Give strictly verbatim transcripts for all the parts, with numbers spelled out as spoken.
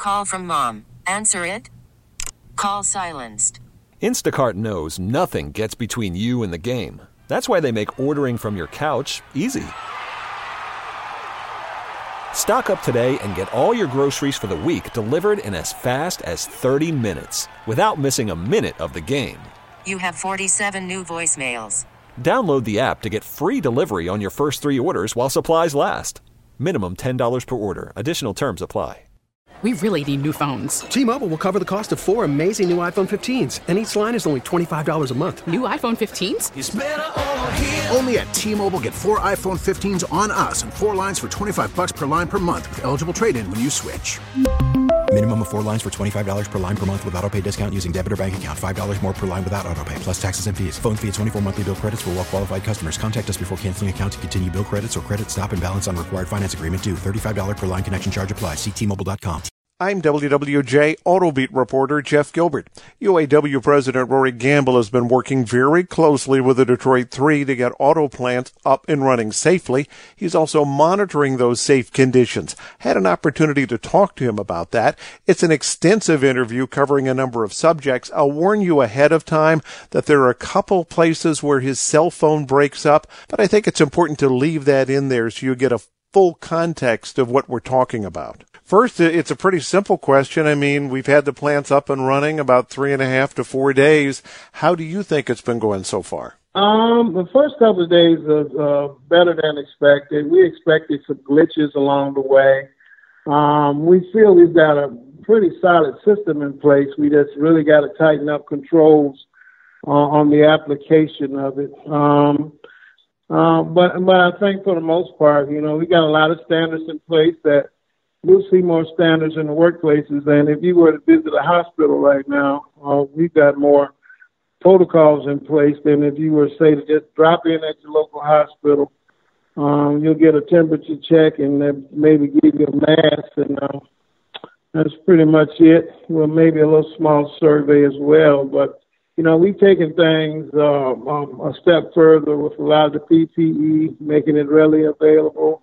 Call from mom. Answer it. Call silenced. Instacart knows nothing gets between you and the game. That's why they make ordering from your couch easy. Stock up today and get all your groceries for the week delivered in as fast as thirty minutes without missing a minute of the game. You have forty-seven new voicemails. Download the app to get free delivery on your first three orders while supplies last. Minimum ten dollars per order. Additional terms apply. We really need new phones. T-Mobile will cover the cost of four amazing new iPhone fifteens, and each line is only twenty-five dollars a month. New iPhone fifteens? It's better over here. Only at T-Mobile, get four iPhone fifteens on us and four lines for twenty-five bucks per line per month with eligible trade-in when you switch. Minimum of four lines for twenty-five dollars per line per month with autopay discount using debit or bank account. five dollars more per line without autopay, plus taxes and fees. Phone fee at twenty-four monthly bill credits for well-qualified customers. Contact us before canceling account to continue bill credits or credit stop and balance on required finance agreement due. thirty-five dollars per line connection charge applies. See T Mobile dot com. I'm W W J Autobeat reporter Jeff Gilbert. U A W President Rory Gamble has been working very closely with the Detroit Three to get auto plants up and running safely. He's also monitoring those safe conditions. Had an opportunity to talk to him about that. It's an extensive interview covering a number of subjects. I'll warn you ahead of time that there are a couple places where his cell phone breaks up, but I think it's important to leave that in there so you get a full context of what we're talking about. First, it's a pretty simple question. I mean, we've had the plants up and running about three and a half to four days. How do you think it's been going so far? Um, the first couple of days was uh, better than expected. We expected some glitches along the way. Um, we feel we've got a pretty solid system in place. We just really got to tighten up controls uh, on the application of it. Um, uh, but, but I think for the most part, you know, we got a lot of standards in place that we'll see more standards in the workplaces. And if you were to visit a hospital right now, uh, we've got more protocols in place than if you were, say, to just drop in at your local hospital. Um, you'll get a temperature check and then maybe give you a mask, and uh, that's pretty much it. Well, maybe a little small survey as well. But, you know, we've taken things uh, um, a step further with a lot of the P P E, making it readily available.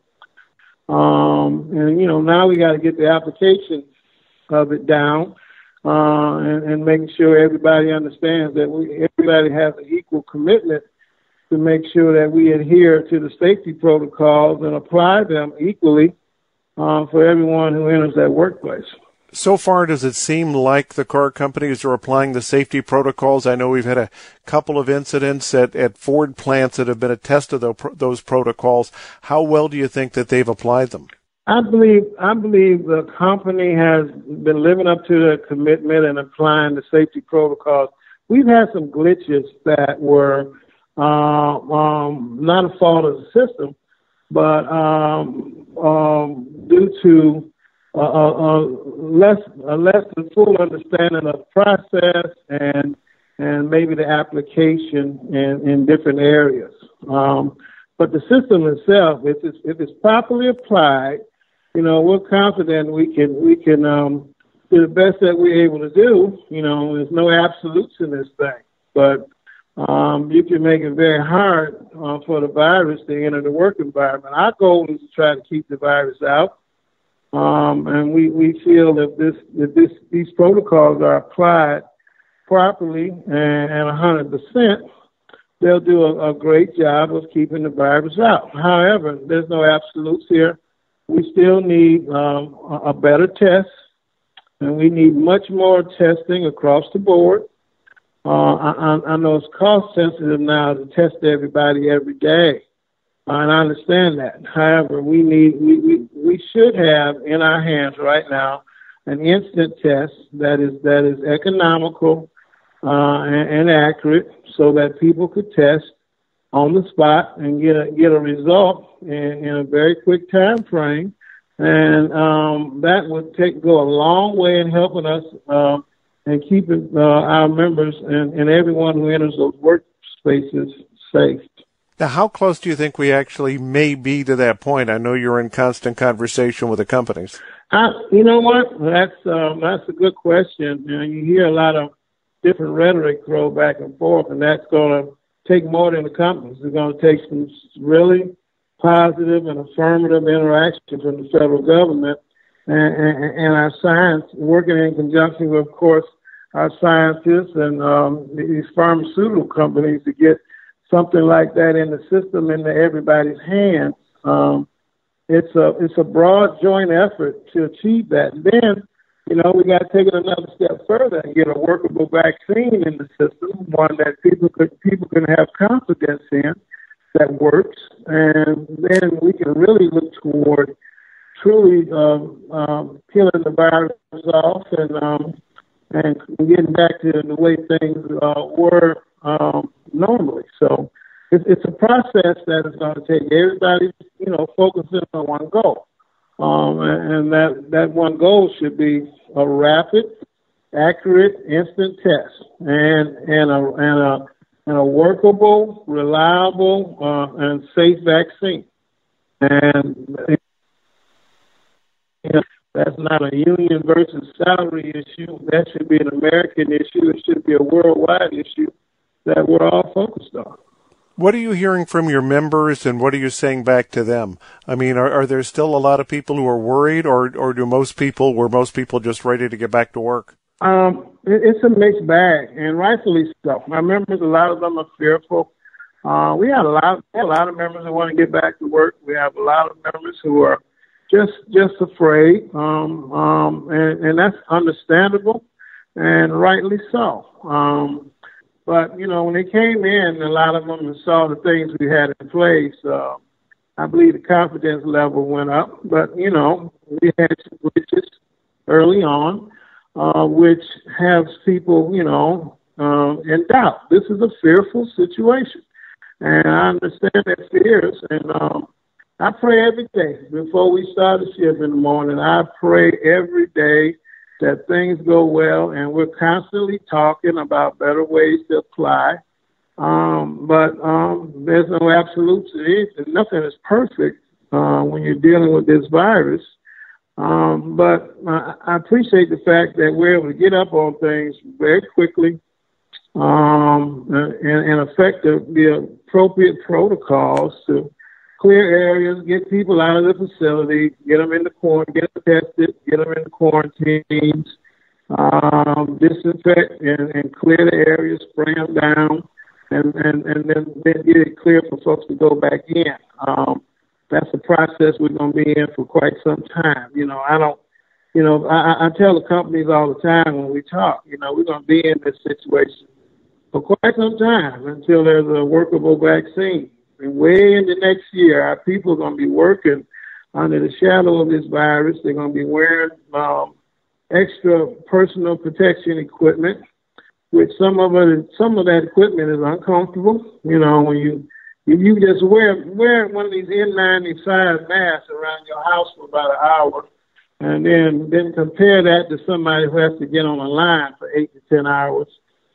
Um, and, you know, now we got to get the application of it down uh, and, and making sure everybody understands that we, everybody has an equal commitment to make sure that we adhere to the safety protocols and apply them equally uh, for everyone who enters that workplace. So far, does it seem like the car companies are applying the safety protocols? I know we've had a couple of incidents at, at Ford plants that have been a test of the, those protocols. How well do you think that they've applied them? I believe I believe the company has been living up to their commitment and applying the safety protocols. We've had some glitches that were uh, um, not a fault of the system, but um, um, due to Uh, uh, less, uh, less than full understanding of the process and and maybe the application in, in different areas. Um, but the system itself, if it's if it's properly applied, you know, we're confident we can we can um, do the best that we're able to do. You know, there's no absolutes in this thing, but um, you can make it very hard uh, for the virus to enter the work environment. Our goal is to try to keep the virus out. Um, and we, we feel that this that this these protocols are applied properly and, and one hundred percent, they'll do a, a great job of keeping the virus out. However, there's no absolutes here. We still need um, a, a better test, and we need much more testing across the board. Uh, I, I know it's cost sensitive now to test everybody every day. Uh, and I understand that. However, we need we, we, we should have in our hands right now an instant test that is that is economical uh, and, and accurate, so that people could test on the spot and get a get a result in, in a very quick time frame, and um, that would take go a long way in helping us uh, and keeping uh, our members and, and everyone who enters those workspaces safe. Now, how close do you think we actually may be to that point? I know you're in constant conversation with the companies. Uh, you know what? That's um, that's a good question. You know, you hear a lot of different rhetoric throw back and forth, and that's going to take more than the companies. It's going to take some really positive and affirmative interaction from the federal government and, and, and our science, working in conjunction with, of course, our scientists and um, these pharmaceutical companies to get something like that in the system into everybody's hands. Um, it's a it's a broad joint effort to achieve that. And then, you know, we got to take it another step further and get a workable vaccine in the system, one that people could people can have confidence in, that works, and then we can really look toward truly um, um, killing the virus off and um, and getting back to the way things uh, were um, normally. So it's, it's a process that is going to take everybody, you know, focusing on one goal. Um, and, and that, that one goal should be a rapid, accurate, instant test and, and, a, and, a, and a workable, reliable, uh, and safe vaccine. And you know, that's not a union versus salary issue. That should be an American issue. It should be a worldwide issue that we're all focused on. What are you hearing from your members, and what are you saying back to them? I mean, are, are there still a lot of people who are worried, or, or do most people, were most people just ready to get back to work? Um, it, it's a mixed bag, and rightfully so. My members, a lot of them are fearful. Uh, we have a lot, we have a lot of members who want to get back to work. We have a lot of members who are just just afraid, um, um, and, and that's understandable, and rightly so. Um, But, you know, when they came in, a lot of them saw the things we had in place. Uh, I believe the confidence level went up. But, you know, we had some glitches early on, uh, which has people, you know, uh, in doubt. This is a fearful situation. And I understand their fears. And um, I pray every day before we start the shift in the morning. I pray every day that things go well, and we're constantly talking about better ways to apply. Um, but um, there's no absolutes. Nothing is perfect uh, when you're dealing with this virus. Um, but I, I appreciate the fact that we're able to get up on things very quickly um, and, and affect the, the appropriate protocols to clear areas, get people out of the facility, get them in the quarantine, get them tested, get them in the quarantines, um, disinfect and, and clear the areas, spray them down, and, and, and then, then get it clear for folks to go back in. Um, that's a process we're going to be in for quite some time. You know, I don't, you know, I, I tell the companies all the time when we talk, you know, we're going to be in this situation for quite some time until there's a workable vaccine. And way into next year, our people are going to be working under the shadow of this virus. They're going to be wearing um, extra personal protection equipment, which some of it, some of that equipment is uncomfortable. You know, when you you, you just wear wear one of these N ninety-five masks around your house for about an hour, and then then compare that to somebody who has to get on a line for eight to ten hours.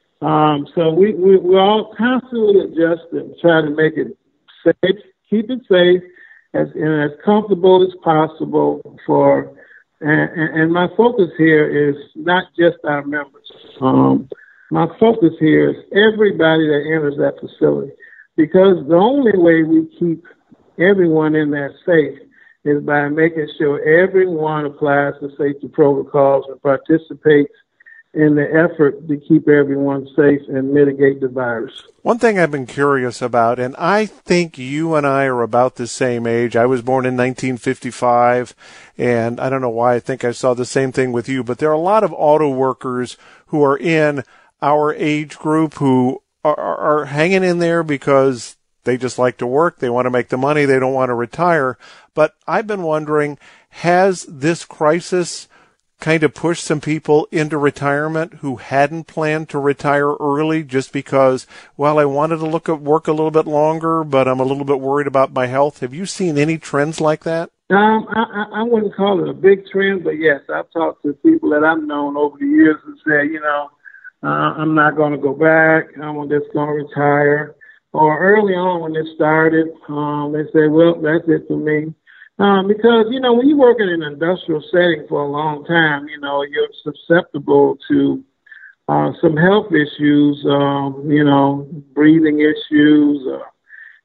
Um, so we, we we're all constantly adjusting, trying to make it safe, keep it safe, as and as comfortable as possible for. And, and, and my focus here is not just our members. Um, my focus here is everybody that enters that facility, because the only way we keep everyone in there safe is by making sure everyone applies the safety protocols and participates in the effort to keep everyone safe and mitigate the virus. One thing I've been curious about, and I think you and I are about the same age. I was born in nineteen fifty-five, and I don't know why I think I saw the same thing with you, but there are a lot of auto workers who are in our age group who are, are, are hanging in there because they just like to work. They want to make the money. They don't want to retire. But I've been wondering, has this crisis kind of pushed some people into retirement who hadn't planned to retire early just because, well, I wanted to look at work a little bit longer, but I'm a little bit worried about my health? Have you seen any trends like that? Um, I, I wouldn't call it a big trend, but yes, I've talked to people that I've known over the years and said, you know, uh, I'm not going to go back. I'm just going to retire. Or early on when it started, um, they said, well, that's it for me. Um, because, you know, when you work in an industrial setting for a long time, you know, you're susceptible to uh, some health issues, um, you know, breathing issues, uh,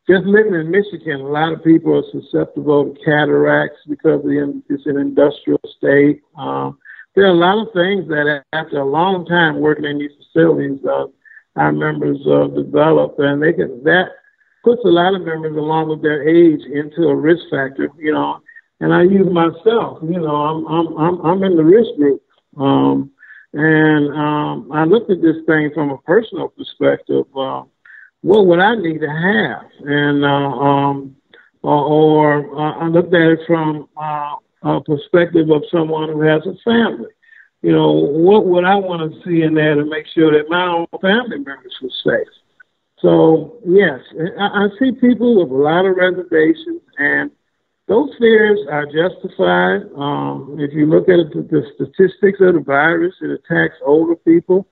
just living in Michigan, a lot of people are susceptible to cataracts because the, it's an industrial state. Um, there are a lot of things that after a long time working in these facilities, uh, our members uh, develop, and they can, that puts a lot of members along with their age into a risk factor, you know. And I use myself, you know, I'm I'm I'm, I'm in the risk group, um, and um, I looked at this thing from a personal perspective. Uh, what would I need to have, and uh, um, or, or uh, I looked at it from uh, a perspective of someone who has a family. You know, what would I want to see in there to make sure that my own family members were safe? So, yes, I, I see people with a lot of reservations, and those fears are justified. Um, if you look at it, the statistics of the virus, it attacks older people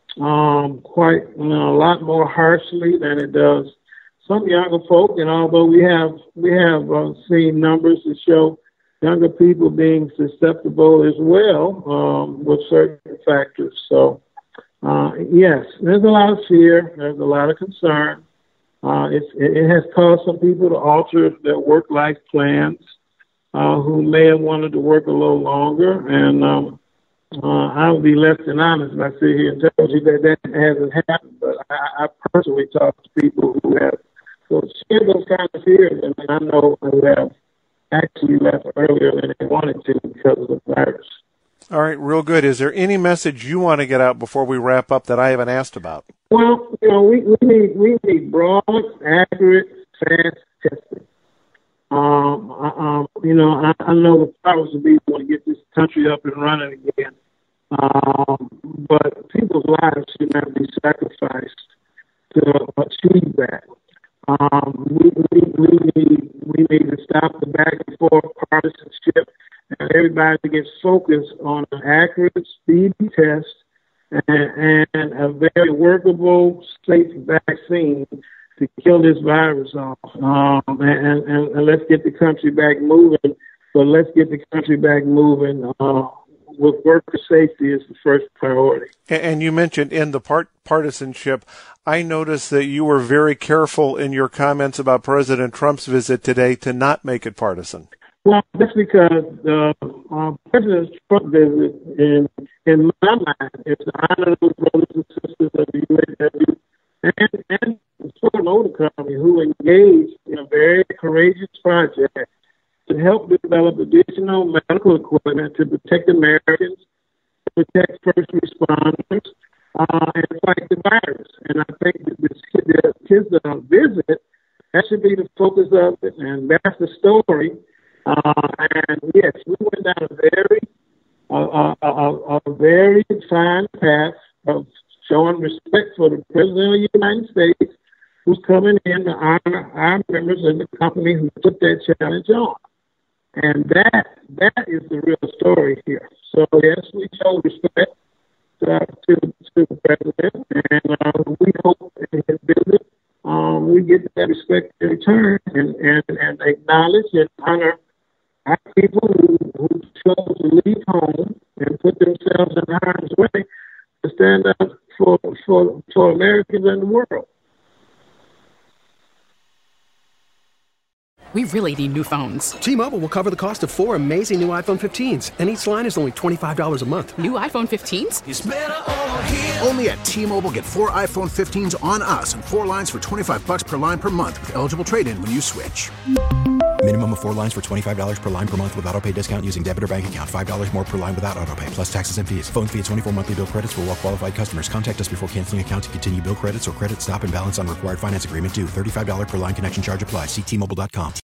um, quite, you know, a lot more harshly than it does some younger folk. And although we have we have uh, seen numbers that show younger people being susceptible as well um, with certain factors. So, uh, yes, there's a lot of fear. There's a lot of concern. Uh, it's, it has caused some people to alter their work-life plans uh, who may have wanted to work a little longer. And um, uh, I would be less than honest if I sit here and tell you that that hasn't happened. But I, I personally talk to people who have so share those kind of fears, and I know who have actually left earlier than they wanted to because of the virus. All right, real good. Is there any message you want to get out before we wrap up that I haven't asked about? Well, you know, we, we need we need broad, accurate, fast testing. Um, um, you know, I, I know the powers to be want to get this country up and running again, um, but people's lives should not be sacrificed to achieve that. Um, we, we, we need we need to stop the back and forth partisanship, and everybody gets focused on an accurate, speedy test and, and a very workable, safe vaccine to kill this virus off. Um, and, and, and let's get the country back moving. But let's get the country back moving uh, with worker safety is the first priority. And you mentioned in the part partisanship, I noticed that you were very careful in your comments about President Trump's visit today to not make it partisan. Well, that's because the uh, President Trump visit, in in my mind, is to honor those brothers and sisters of the U A W and, and the Ford Motor Company who engaged in a very courageous project to help develop additional medical equipment to protect Americans, to protect first responders, uh, and fight the virus. And I think that this his uh, visit, that should be the focus of it, and that's the story. Uh, and yes, we went down a very, uh, a, a, a very fine path of showing respect for the President of the United States, who's coming in to honor our members of the company who took that challenge on. And that that is the real story here. So yes, we show respect uh, to, to the President, and uh, we hope in his visit um, we get that respect in return and, and, and acknowledge and honor our people who, who chose to leave home and put themselves in harm's way to stand up for, for, for Americans and the world. We really need new phones. T-Mobile will cover the cost of four amazing new iPhone fifteens, and each line is only twenty-five dollars a month. New iPhone fifteens? It's better over here. Only at T-Mobile, get four iPhone fifteens on us and four lines for twenty-five bucks per line per month with eligible trade-in when you switch. Minimum of four lines for twenty-five dollars per line per month with autopay discount using debit or bank account. five dollars more per line without autopay, plus taxes and fees. Phone fee at twenty-four monthly bill credits for well-qualified customers. Contact us before canceling account to continue bill credits or credit stop and balance on required finance agreement due. thirty-five dollars per line connection charge applies. See T Mobile dot com.